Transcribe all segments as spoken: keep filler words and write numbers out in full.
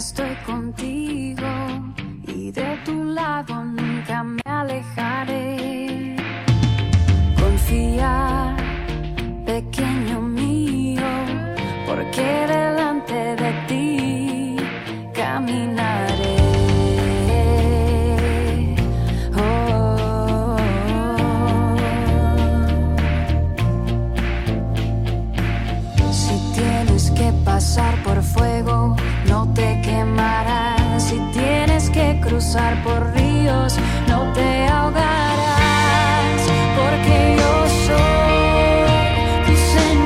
estoy contigo y de tu lado nunca me alejaré. Confía, pequeño mío, porque delante de ti caminaré. Oh, si tienes que pasar por fuego, no te quemarás. Si tienes que cruzar por ríos, no te ahogarás, porque yo soy tu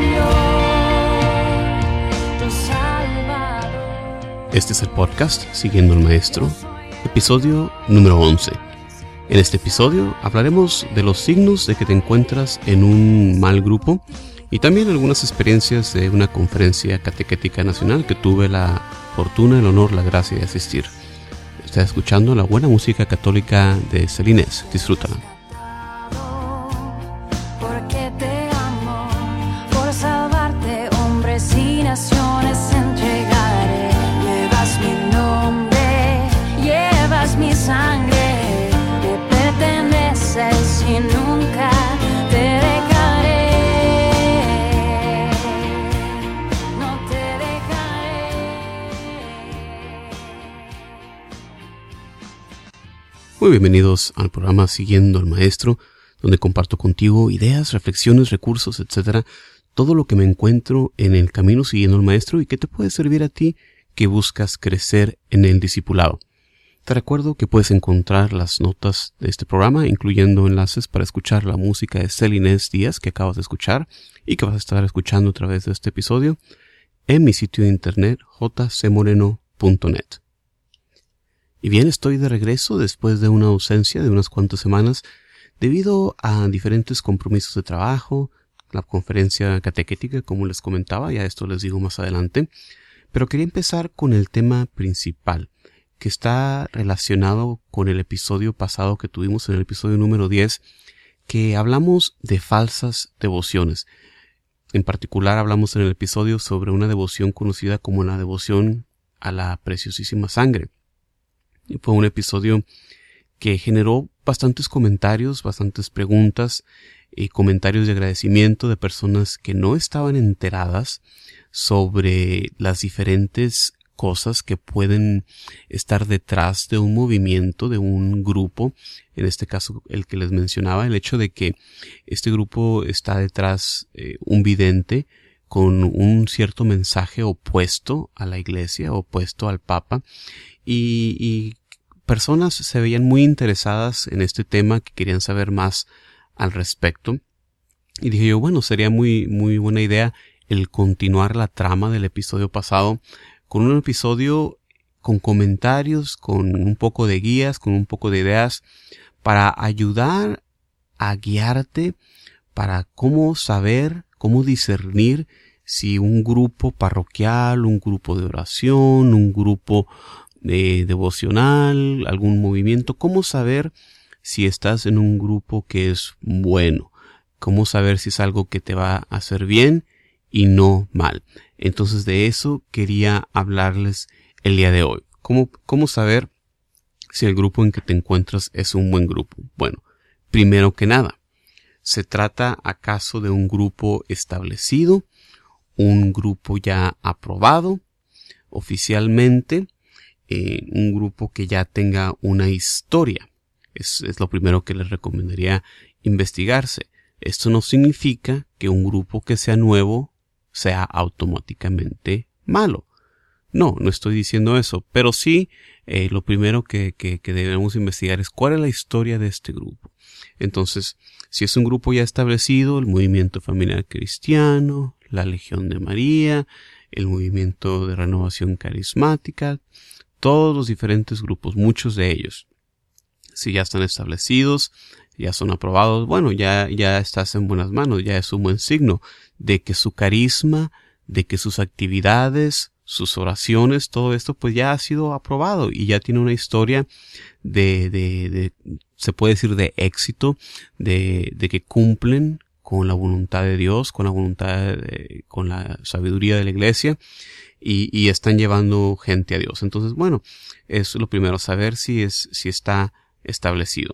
Señor, tu Salvador. Este es el podcast Siguiendo al Maestro, episodio número once. En este episodio hablaremos de los signos de que te encuentras en un mal grupo y también algunas experiencias de una conferencia catequética nacional que tuve la fortuna, el honor, la gracia de asistir. Estás escuchando la buena música católica de Celines. Disfrútala. Porque te amo, por salvarte, hombres y naciones entregaré. Llevas mi nombre, llevas mi sangre, me perteneces y nunca te dejaré. No te dejaré. Muy bienvenidos al programa Siguiendo al Maestro, donde comparto contigo ideas, reflexiones, recursos, etcétera, todo lo que me encuentro en el camino siguiendo al Maestro y que te puede servir a ti que buscas crecer en el discipulado. Te recuerdo que puedes encontrar las notas de este programa, incluyendo enlaces para escuchar la música de Celines Díaz que acabas de escuchar y que vas a estar escuchando a través de este episodio, en mi sitio de internet j c moreno punto net. Y bien, estoy de regreso después de una ausencia de unas cuantas semanas debido a diferentes compromisos de trabajo, la conferencia catequética, como les comentaba, ya esto les digo más adelante, pero quería empezar con el tema principal, que está relacionado con el episodio pasado que tuvimos en el episodio número diez, que hablamos de falsas devociones. En particular hablamos en el episodio sobre una devoción conocida como la devoción a la preciosísima sangre. Y fue un episodio que generó bastantes comentarios, bastantes preguntas y comentarios de agradecimiento de personas que no estaban enteradas sobre las diferentes cosas que pueden estar detrás de un movimiento, de un grupo. En este caso, el que les mencionaba, el hecho de que este grupo está detrás eh, un vidente con un cierto mensaje opuesto a la iglesia, opuesto al Papa, y, y personas se veían muy interesadas en este tema, que querían saber más al respecto. Y dije yo, bueno, sería muy, muy buena idea el continuar la trama del episodio pasado con un episodio con comentarios, con un poco de guías, con un poco de ideas para ayudar a guiarte para cómo saber, cómo discernir si un grupo parroquial, un grupo de oración, un grupo de devocional, algún movimiento, cómo saber si estás en un grupo que es bueno, cómo saber si es algo que te va a hacer bien y no mal. Entonces de eso quería hablarles el día de hoy. ¿Cómo, cómo saber si el grupo en que te encuentras es un buen grupo? Bueno, primero que nada, ¿se trata acaso de un grupo establecido? ¿Un grupo ya aprobado oficialmente? Eh, ¿Un grupo que ya tenga una historia? Es, es lo primero que les recomendaría investigarse. Esto no significa que un grupo que sea nuevo sea automáticamente malo. No, no estoy diciendo eso, pero sí eh, lo primero que, que, que debemos investigar es cuál es la historia de este grupo. Entonces, si es un grupo ya establecido, el Movimiento Familiar Cristiano, la Legión de María, el Movimiento de Renovación Carismática, todos los diferentes grupos, muchos de ellos, si ya están establecidos, ya son aprobados, bueno, ya, ya estás en buenas manos, ya es un buen signo de que su carisma, de que sus actividades, sus oraciones, todo esto pues ya ha sido aprobado y ya tiene una historia de, de, de se puede decir de éxito, de, de que cumplen con la voluntad de Dios, con la voluntad, de, con la sabiduría de la iglesia, y, y están llevando gente a Dios. Entonces, bueno, es lo primero, saber si es, si está establecido.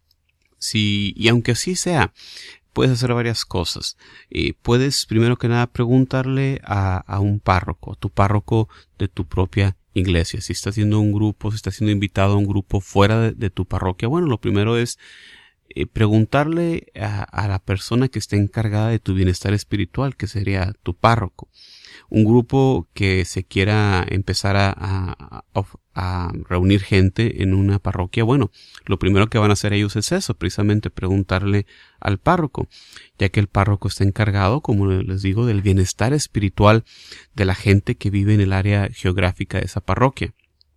Si, y aunque así sea, puedes hacer varias cosas. Eh, puedes, primero que nada, preguntarle a, a un párroco, a tu párroco de tu propia iglesia. Si estás haciendo un grupo, si estás siendo invitado a un grupo fuera de, de tu parroquia, bueno, lo primero es eh, preguntarle a, a la persona que esté encargada de tu bienestar espiritual, que sería tu párroco. Un grupo que se quiera empezar a, a, a, a reunir gente en una parroquia, bueno, lo primero que van a hacer ellos es eso, precisamente preguntarle al párroco, ya que el párroco está encargado, como les digo, del bienestar espiritual de la gente que vive en el área geográfica de esa parroquia.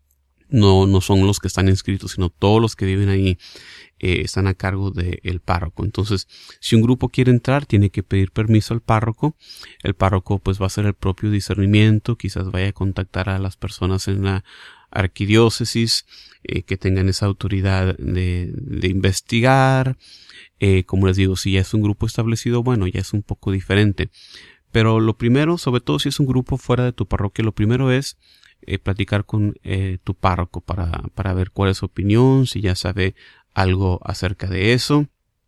No, no son los que están inscritos, sino todos los que viven ahí eh, están a cargo del párroco. Entonces, si un grupo quiere entrar, tiene que pedir permiso al párroco. El párroco pues va a hacer el propio discernimiento, quizás vaya a contactar a las personas en la arquidiócesis eh, que tengan esa autoridad de, de investigar. Eh, como les digo, si ya es un grupo establecido, bueno, ya es un poco diferente. Pero lo primero, sobre todo si es un grupo fuera de tu parroquia, lo primero es Eh, platicar con eh, tu párroco para, para ver cuál es su opinión, si ya sabe algo acerca de eso.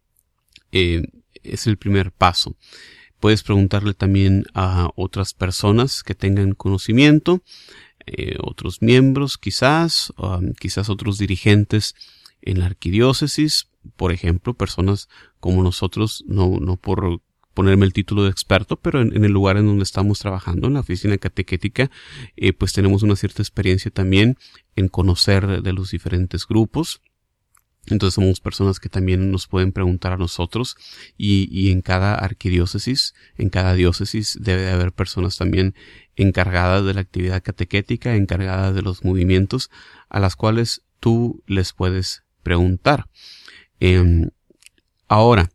Eh, es el primer paso. Puedes preguntarle también a otras personas que tengan conocimiento, eh, otros miembros quizás, um, quizás otros dirigentes en la arquidiócesis, por ejemplo, personas como nosotros, no, no por ponerme el título de experto, pero en, en el lugar en donde estamos trabajando, en la oficina catequética, eh, pues tenemos una cierta experiencia también en conocer de, de los diferentes grupos. Entonces somos personas que también nos pueden preguntar a nosotros, y, y en cada arquidiócesis, en cada diócesis debe de haber personas también encargadas de la actividad catequética, encargadas de los movimientos, a las cuales tú les puedes preguntar. Eh, ahora,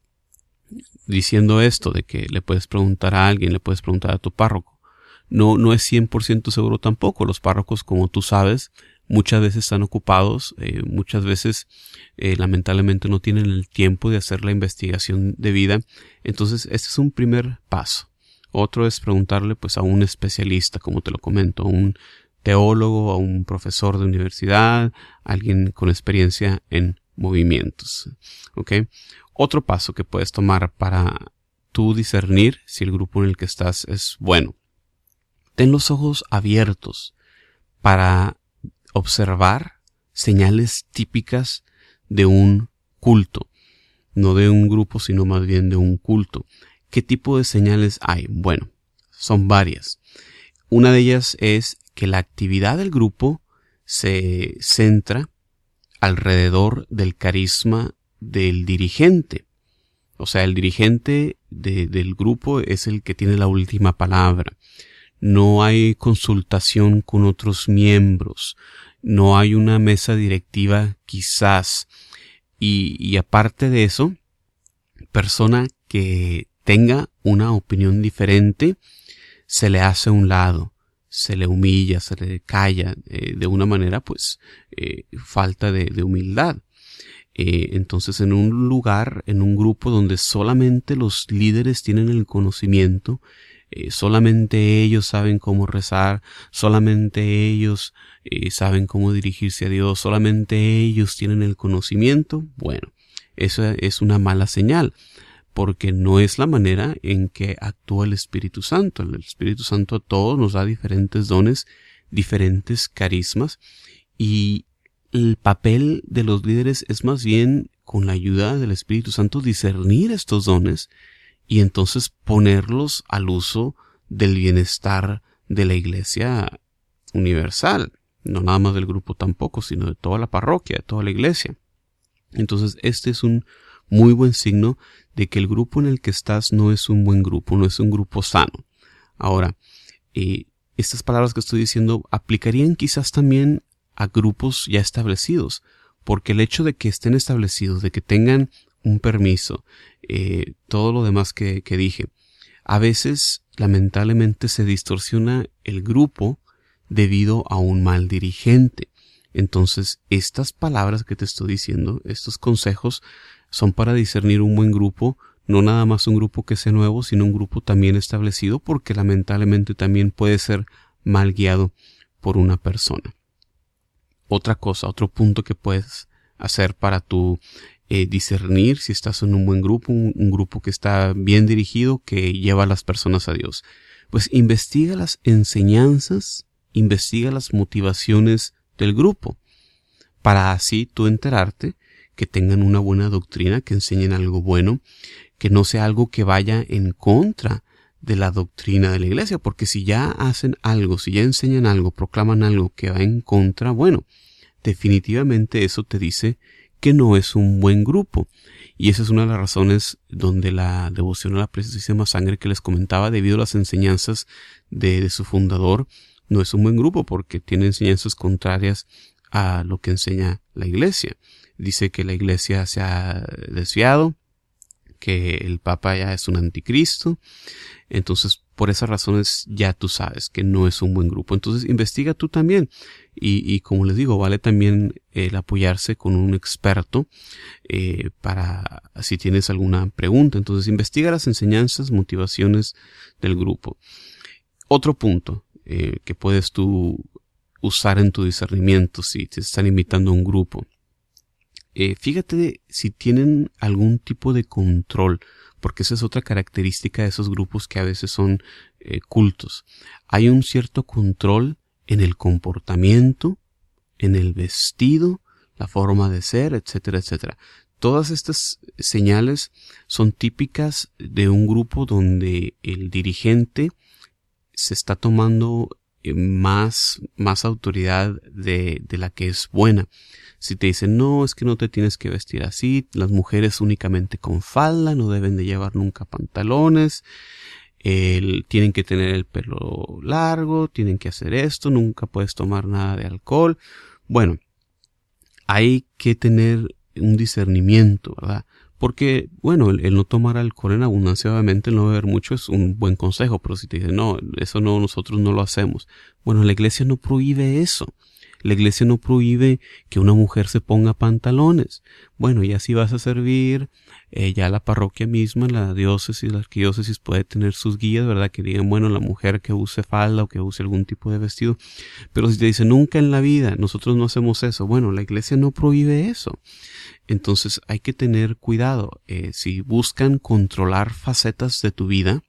diciendo esto de que le puedes preguntar a alguien, le puedes preguntar a tu párroco, no, no es cien por ciento seguro tampoco. Los párrocos, como tú sabes, muchas veces están ocupados, eh, muchas veces eh, lamentablemente no tienen el tiempo de hacer la investigación debida. Entonces, este es un primer paso. Otro es preguntarle pues a un especialista, como te lo comento, a un teólogo, a un profesor de universidad, alguien con experiencia en movimientos. ¿Ok? Otro paso que puedes tomar para tú discernir si el grupo en el que estás es bueno. Ten los ojos abiertos para observar señales típicas de un culto. No de un grupo, sino más bien de un culto. ¿Qué tipo de señales hay? Bueno, son varias. Una de ellas es que la actividad del grupo se centra alrededor del carisma del dirigente. O sea, el dirigente de, del grupo es el que tiene la última palabra. No hay consultación con otros miembros. No hay una mesa directiva quizás. Y, y aparte de eso, persona que tenga una opinión diferente, se le hace a un lado, se le humilla, se le calla, eh, de una manera pues eh, falta de, de humildad. Eh, entonces, en un lugar, en un grupo donde solamente los líderes tienen el conocimiento, eh, solamente ellos saben cómo rezar, solamente ellos eh, saben cómo dirigirse a Dios, solamente ellos tienen el conocimiento, bueno, eso es una mala señal, porque no es la manera en que actúa el Espíritu Santo. El Espíritu Santo a todos nos da diferentes dones, diferentes carismas, y el papel de los líderes es más bien, con la ayuda del Espíritu Santo, discernir estos dones y entonces ponerlos al uso del bienestar de la iglesia universal. No nada más del grupo tampoco, sino de toda la parroquia, de toda la iglesia. Entonces, este es un muy buen signo de que el grupo en el que estás no es un buen grupo, no es un grupo sano. Ahora, eh, estas palabras que estoy diciendo aplicarían quizás también a grupos ya establecidos, porque el hecho de que estén establecidos, de que tengan un permiso, eh, todo lo demás que, que dije, a veces lamentablemente se distorsiona el grupo debido a un mal dirigente. Entonces, estas palabras que te estoy diciendo, estos consejos, son para discernir un buen grupo, no nada más un grupo que sea nuevo, sino un grupo también establecido, porque lamentablemente también puede ser mal guiado por una persona. Otra cosa, otro punto que puedes hacer para tu eh, discernir si estás en un buen grupo, un, un grupo que está bien dirigido, que lleva a las personas a Dios. Pues investiga las enseñanzas, investiga las motivaciones del grupo, para así tú enterarte que tengan una buena doctrina, que enseñen algo bueno, que no sea algo que vaya en contra de la doctrina de la iglesia, porque si ya hacen algo, si ya enseñan algo, proclaman algo que va en contra, bueno, definitivamente eso te dice que no es un buen grupo. Y esa es una de las razones donde la devoción a la preciosísima sangre que les comentaba, debido a las enseñanzas de, de su fundador, no es un buen grupo, porque tiene enseñanzas contrarias a lo que enseña la iglesia. Dice que la iglesia se ha desviado, que el Papa ya es un anticristo. Entonces, por esas razones ya tú sabes que no es un buen grupo. Entonces, investiga tú también. Y, y como les digo, vale también el apoyarse con un experto eh, para si tienes alguna pregunta. Entonces, investiga las enseñanzas, motivaciones del grupo. Otro punto eh, que puedes tú usar en tu discernimiento si te están invitando a un grupo. Eh, fíjate si tienen algún tipo de control, porque esa es otra característica de esos grupos que a veces son eh, cultos. Hay un cierto control en el comportamiento, en el vestido, la forma de ser, etcétera, etcétera. Todas estas señales son típicas de un grupo donde el dirigente se está tomando más, más autoridad de, de la que es buena. Si te dicen, no, es que no te tienes que vestir así, las mujeres únicamente con falda, no deben de llevar nunca pantalones, el, tienen que tener el pelo largo, tienen que hacer esto, nunca puedes tomar nada de alcohol. Bueno, hay que tener un discernimiento, ¿verdad? Porque, bueno, el, el no tomar alcohol en abundancia, obviamente el no beber mucho es un buen consejo, pero si te dicen, no, eso no, nosotros no lo hacemos. Bueno, la iglesia no prohíbe eso. La iglesia no prohíbe que una mujer se ponga pantalones. Bueno, ya si vas a servir, eh, ya la parroquia misma, la diócesis, la arquidiócesis puede tener sus guías, ¿verdad? Que digan, bueno, la mujer que use falda o que use algún tipo de vestido. Pero si te dicen, nunca en la vida, nosotros no hacemos eso. Bueno, la iglesia no prohíbe eso. Entonces hay que tener cuidado. Eh, si buscan controlar facetas de tu vida,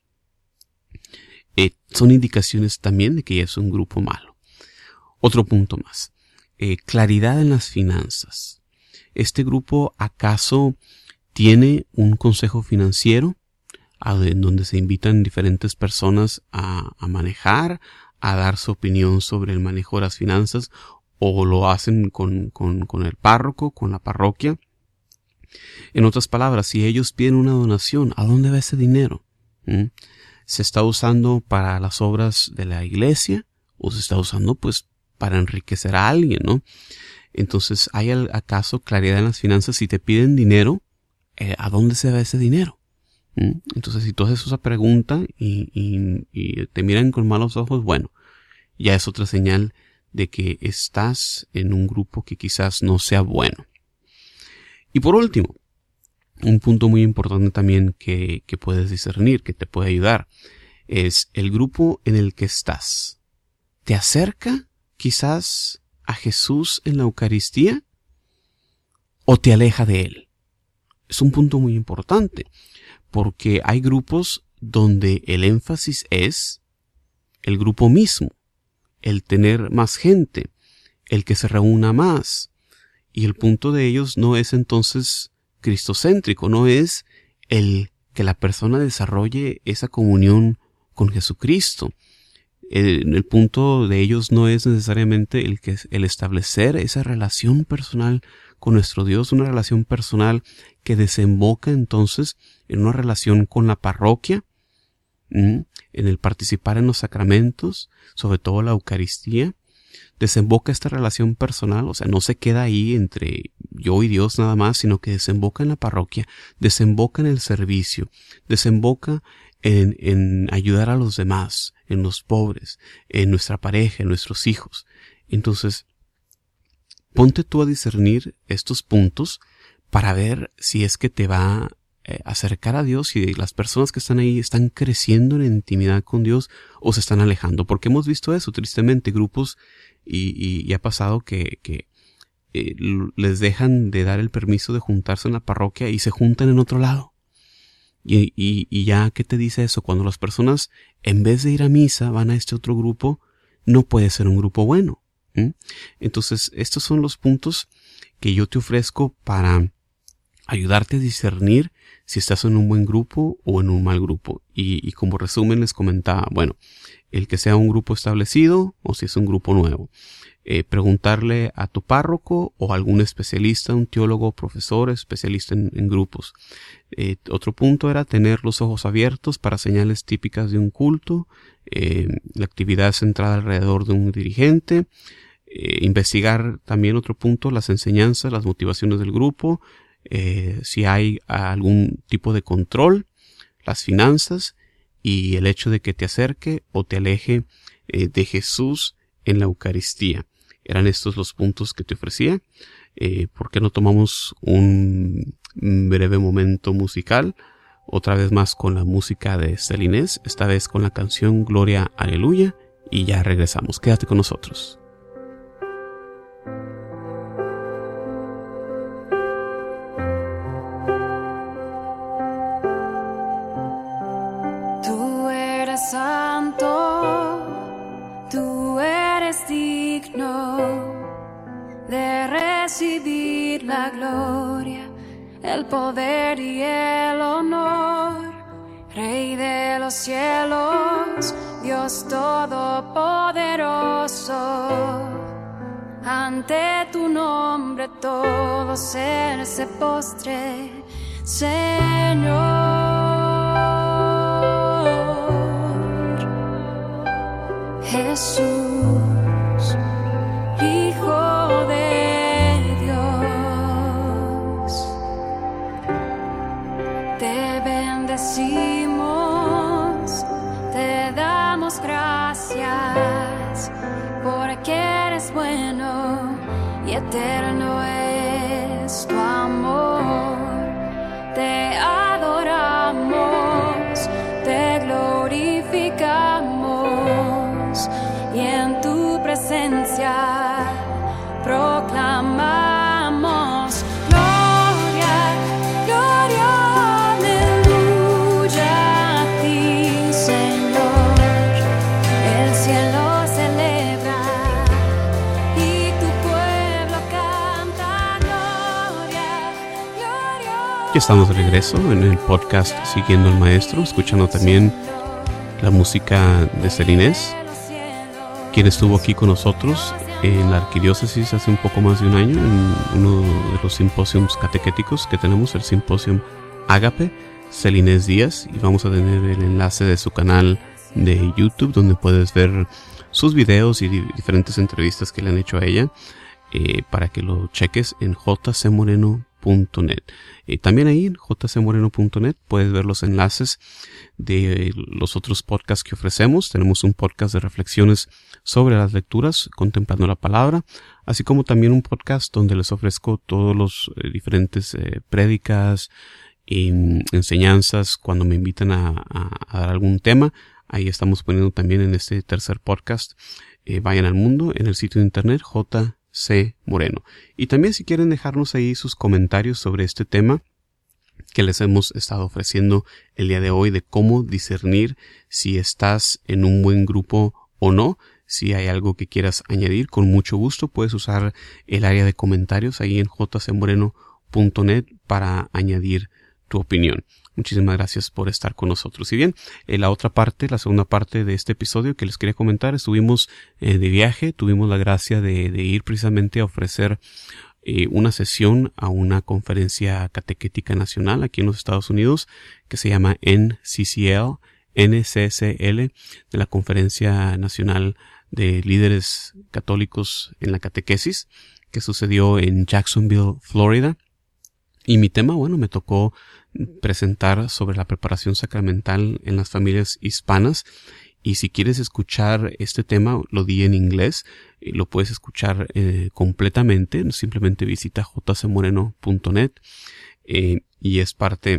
eh, son indicaciones también de que ya es un grupo malo. Otro punto más. Eh, claridad en las finanzas. ¿Este grupo acaso tiene un consejo financiero en donde se invitan diferentes personas a, a manejar, a dar su opinión sobre el manejo de las finanzas, o lo hacen con, con, con el párroco, con la parroquia? En otras palabras, si ellos piden una donación, ¿a dónde va ese dinero? ¿Mm? ¿Se está usando para las obras de la iglesia o se está usando pues para enriquecer a alguien, ¿no? Entonces, ¿hay acaso claridad en las finanzas? Si te piden dinero, eh, ¿a dónde se va ese dinero? ¿Mm? Entonces, si tú haces esa pregunta y, y, y te miran con malos ojos, bueno, ya es otra señal de que estás en un grupo que quizás no sea bueno. Y por último, un punto muy importante también que, que puedes discernir, que te puede ayudar, es el grupo en el que estás. ¿Te acerca quizás a Jesús en la Eucaristía o te aleja de Él? Es un punto muy importante, porque hay grupos donde el énfasis es el grupo mismo, el tener más gente, el que se reúna más, y el punto de ellos no es entonces cristocéntrico, no es el que la persona desarrolle esa comunión con Jesucristo. El, el punto de ellos no es necesariamente el que el establecer esa relación personal con nuestro Dios, una relación personal que desemboca entonces en una relación con la parroquia, ¿m? en el participar en los sacramentos, sobre todo la Eucaristía. Desemboca esta relación personal, o sea, no se queda ahí entre yo y Dios nada más, sino que desemboca en la parroquia, desemboca en el servicio, desemboca en, en ayudar a los demás, en los pobres, en nuestra pareja, en nuestros hijos. Entonces, ponte tú a discernir estos puntos para ver si es que te va eh, acercar a Dios, si las personas que están ahí están creciendo en intimidad con Dios o se están alejando. Porque hemos visto eso, tristemente, grupos y, y, y ha pasado que, que eh, les dejan de dar el permiso de juntarse en la parroquia y se juntan en otro lado. Y, y, y ya, ¿qué te dice eso? Cuando las personas, en vez de ir a misa, van a este otro grupo, no puede ser un grupo bueno. ¿Mm? Entonces, estos son los puntos que yo te ofrezco para ayudarte a discernir si estás en un buen grupo o en un mal grupo. Y, y como resumen les comentaba, bueno, el que sea un grupo establecido o si es un grupo nuevo. Eh, preguntarle a tu párroco o a algún especialista, un teólogo, profesor, especialista en, en grupos. Eh, otro punto era tener los ojos abiertos para señales típicas de un culto, eh, la actividad centrada alrededor de un dirigente, eh, investigar también otro punto, las enseñanzas, las motivaciones del grupo, eh, si hay algún tipo de control, las finanzas y el hecho de que te acerque o te aleje eh, de Jesús en la Eucaristía. Eran estos los puntos que te ofrecía. Eh, ¿Por qué no tomamos un breve momento musical? Otra vez más con la música de Celinés, esta vez con la canción Gloria Aleluya, y ya regresamos. Quédate con nosotros. Tú eres santo, tú eres digno de recibir la gloria, el poder y el honor, Rey de los cielos, Dios todopoderoso. Ante tu nombre todo ser se postre, Señor. Jesús, Hijo de Dios, te bendecimos, te damos gracias, porque eres bueno y eterno es tu amor. Te adoramos, te glorificamos y en tu presencia proclamamos gloria, gloria, aleluya a ti, Señor. El cielo celebra y tu pueblo canta gloria, gloria. Ya estamos de regreso en el podcast Siguiendo al Maestro, escuchando también la música de Celinés, quien estuvo aquí con nosotros en la arquidiócesis hace un poco más de un año en uno de los simposios catequéticos que tenemos, el simposio Ágape, Celinés Díaz, y vamos a tener el enlace de su canal de YouTube donde puedes ver sus videos y di- diferentes entrevistas que le han hecho a ella, eh, para que lo cheques en j c moreno punto net. Eh, también ahí en j c moreno punto net puedes ver los enlaces de los otros podcasts que ofrecemos. Tenemos un podcast de reflexiones sobre las lecturas, contemplando la palabra, así como también un podcast donde les ofrezco todos los eh, diferentes eh, prédicas y mm, enseñanzas cuando me invitan a, a, a dar algún tema. Ahí estamos poniendo también en este tercer podcast, eh, Vayan al Mundo, en el sitio de internet J C Moreno. Y también si quieren dejarnos ahí sus comentarios sobre este tema que les hemos estado ofreciendo el día de hoy, de cómo discernir si estás en un buen grupo o no. Si hay algo que quieras añadir, con mucho gusto puedes usar el área de comentarios ahí en j c moreno punto net para añadir tu opinión. Muchísimas gracias por estar con nosotros. Y bien, en la otra parte, la segunda parte de este episodio que les quería comentar, estuvimos eh, de viaje, tuvimos la gracia de, de ir precisamente a ofrecer eh, una sesión a una conferencia catequética nacional aquí en los Estados Unidos que se llama N C C L, N C C L, de la Conferencia Nacional de Líderes Católicos en la Catequesis, que sucedió en Jacksonville, Florida. Y mi tema, bueno, me tocó presentar sobre la preparación sacramental en las familias hispanas. Y si quieres escuchar este tema, lo di en inglés, eh, lo puedes escuchar eh, completamente. Simplemente visita j c moreno punto net eh, y es parte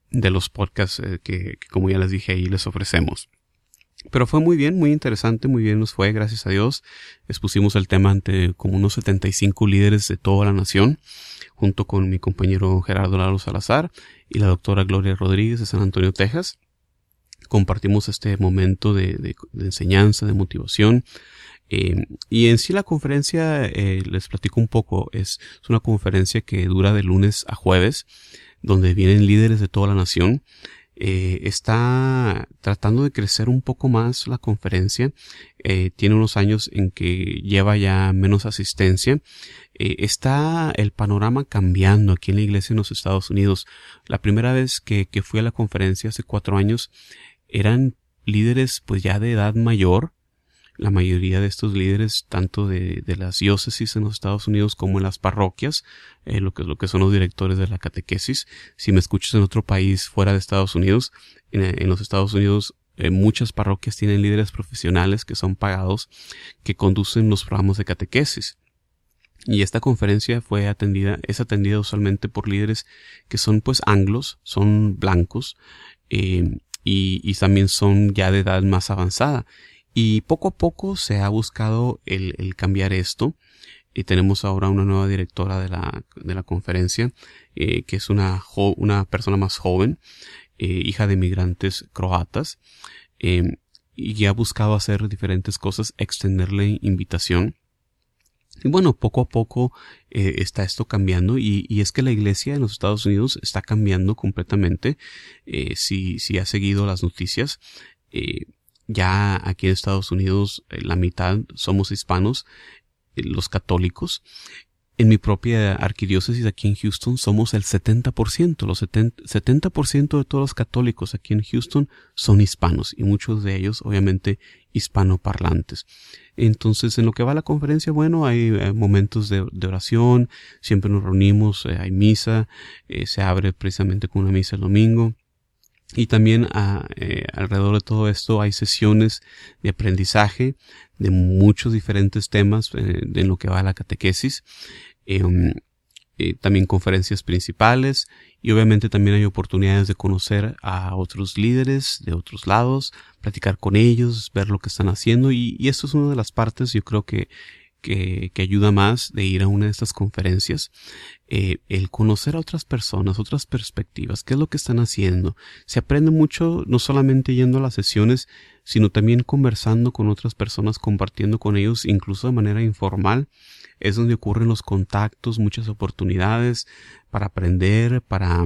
de los podcasts eh, que, que, como ya les dije, ahí les ofrecemos. Pero fue muy bien, muy interesante, muy bien nos fue, gracias a Dios. Expusimos el tema ante como unos setenta y cinco líderes de toda la nación, junto con mi compañero Gerardo Lalo Salazar y la doctora Gloria Rodríguez de San Antonio, Texas. Compartimos este momento de, de, de enseñanza, de motivación. Eh, y en sí la conferencia, eh, les platico un poco, es, es una conferencia que dura de lunes a jueves, donde vienen líderes de toda la nación. Eh, está tratando de crecer un poco más la conferencia. Eh, tiene unos años en que lleva ya menos asistencia. Eh, está el panorama cambiando aquí en la iglesia en los Estados Unidos. La primera vez que, que fui a la conferencia hace cuatro años, eran líderes pues ya de edad mayor. La mayoría de estos líderes, tanto de, de las diócesis en los Estados Unidos como en las parroquias, eh, lo que, lo que son los directores de la catequesis. Si me escuchas en otro país fuera de Estados Unidos, en, en los Estados Unidos eh, muchas parroquias tienen líderes profesionales que son pagados, que conducen los programas de catequesis. Y esta conferencia fue atendida, es atendida usualmente por líderes que son pues anglos, son blancos, eh, y, y también son ya de edad más avanzada. Y poco a poco se ha buscado el, el cambiar esto. Y tenemos ahora una nueva directora de la, de la conferencia, eh, que es una, jo- una persona más joven, eh, hija de migrantes croatas, eh, y ha buscado hacer diferentes cosas, extenderle invitación. Y bueno, poco a poco eh, está esto cambiando, y, y es que la iglesia en los Estados Unidos está cambiando completamente. Eh, si, si ha seguido las noticias, eh, ya aquí en Estados Unidos eh, la mitad somos hispanos, eh, los católicos. En mi propia arquidiócesis aquí en Houston somos el setenta por ciento. Los setenta por ciento de todos los católicos aquí en Houston son hispanos, y muchos de ellos obviamente hispanoparlantes. Entonces, en lo que va a la conferencia, bueno, hay eh, momentos de, de oración, siempre nos reunimos, eh, hay misa, eh, se abre precisamente con una misa el domingo. Y también a, eh, alrededor de todo esto hay sesiones de aprendizaje de muchos diferentes temas eh, de lo que va a la catequesis. Eh, um, eh, también conferencias principales, y obviamente también hay oportunidades de conocer a otros líderes de otros lados, platicar con ellos, ver lo que están haciendo, y, y esto es una de las partes yo creo que Que, que ayuda más de ir a una de estas conferencias, eh, el conocer a otras personas, otras perspectivas, qué es lo que están haciendo. Se aprende mucho no solamente yendo a las sesiones, sino también conversando con otras personas, compartiendo con ellos, incluso de manera informal. Es donde ocurren los contactos, muchas oportunidades para aprender, para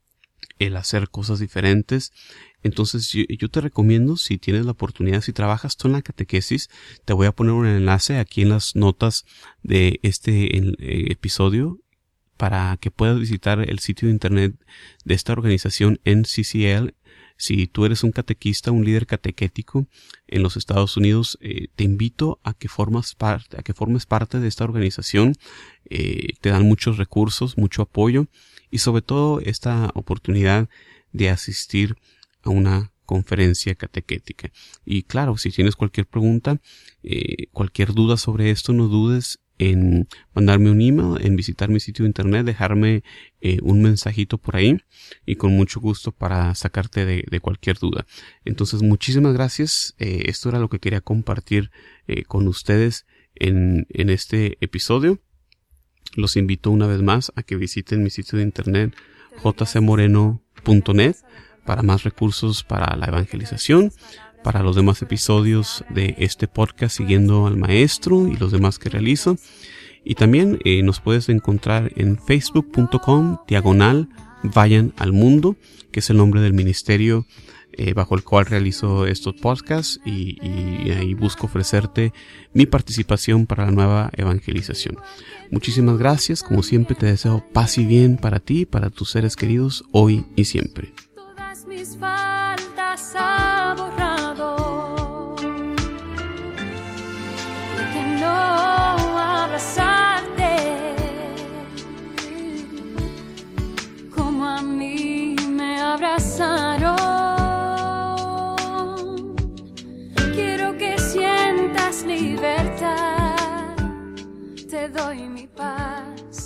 el hacer cosas diferentes. Entonces yo, yo te recomiendo, si tienes la oportunidad, si trabajas tú en la catequesis, te voy a poner un enlace aquí en las notas de este el, eh, episodio para que puedas visitar el sitio de internet de esta organización N C C L. Si tú eres un catequista, un líder catequético en los Estados Unidos, eh, te invito a que formas parte, a que formes parte de esta organización. Eh, te dan muchos recursos, mucho apoyo, y sobre todo esta oportunidad de asistir a una conferencia catequética. Y claro, si tienes cualquier pregunta, eh, cualquier duda sobre esto, no dudes en mandarme un email, en visitar mi sitio de internet, dejarme eh, un mensajito por ahí, y con mucho gusto para sacarte de, de cualquier duda. Entonces, muchísimas gracias. Eh, esto era lo que quería compartir eh, con ustedes en, en este episodio. Los invito una vez más a que visiten mi sitio de internet j c moreno punto net para más recursos para la evangelización, para los demás episodios de este podcast Siguiendo al Maestro y los demás que realizo. Y también eh, nos puedes encontrar en facebook punto com diagonal Vayan al Mundo, que es el nombre del ministerio eh, bajo el cual realizo estos podcasts, y, y ahí busco ofrecerte mi participación para la nueva evangelización. Muchísimas gracias. Como siempre, te deseo paz y bien para ti y para tus seres queridos hoy y siempre. Todas mis faltas ha borrado, que no abrazarte como a mí me abrazaron. Quiero que sientas libertad, te doy mi paz